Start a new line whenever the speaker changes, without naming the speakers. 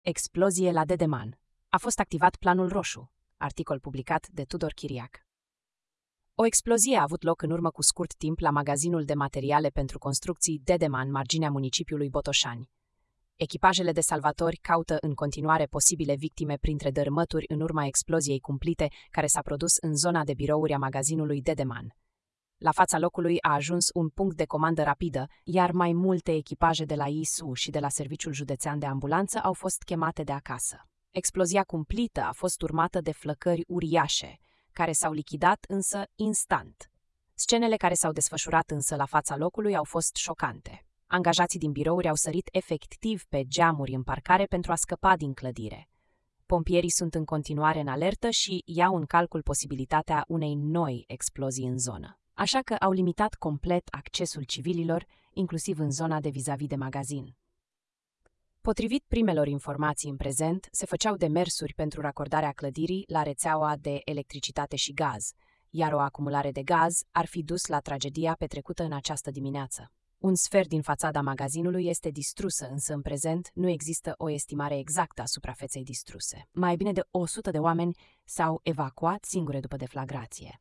Explozie la Dedeman. A fost activat planul roșu. Articol publicat de Tudor Chiriac. O explozie a avut loc în urmă cu scurt timp la magazinul de materiale pentru construcții Dedeman, marginea municipiului Botoșani. Echipajele de salvatori caută în continuare posibile victime printre dărâmături în urma exploziei cumplite care s-a produs în zona de birouri a magazinului Dedeman. La fața locului a ajuns un punct de comandă rapidă, iar mai multe echipaje de la ISU și de la Serviciul Județean de Ambulanță au fost chemate de acasă. Explozia cumplită a fost urmată de flăcări uriașe, care s-au lichidat însă instant. Scenele care s-au desfășurat însă la fața locului au fost șocante. Angajații din birouri au sărit efectiv pe geamuri în parcare pentru a scăpa din clădire. Pompierii sunt în continuare în alertă și iau în calcul posibilitatea unei noi explozii în zonă. Așa că au limitat complet accesul civililor, inclusiv în zona de vis-a-vis de magazin. Potrivit primelor informații în prezent, se făceau demersuri pentru racordarea clădirii la rețeaua de electricitate și gaz, iar o acumulare de gaz ar fi dus la tragedia petrecută în această dimineață. Un sfert din fațada magazinului este distrusă, însă în prezent nu există o estimare exactă a suprafeței distruse. Mai bine de 100 de oameni s-au evacuat singure după deflagrație.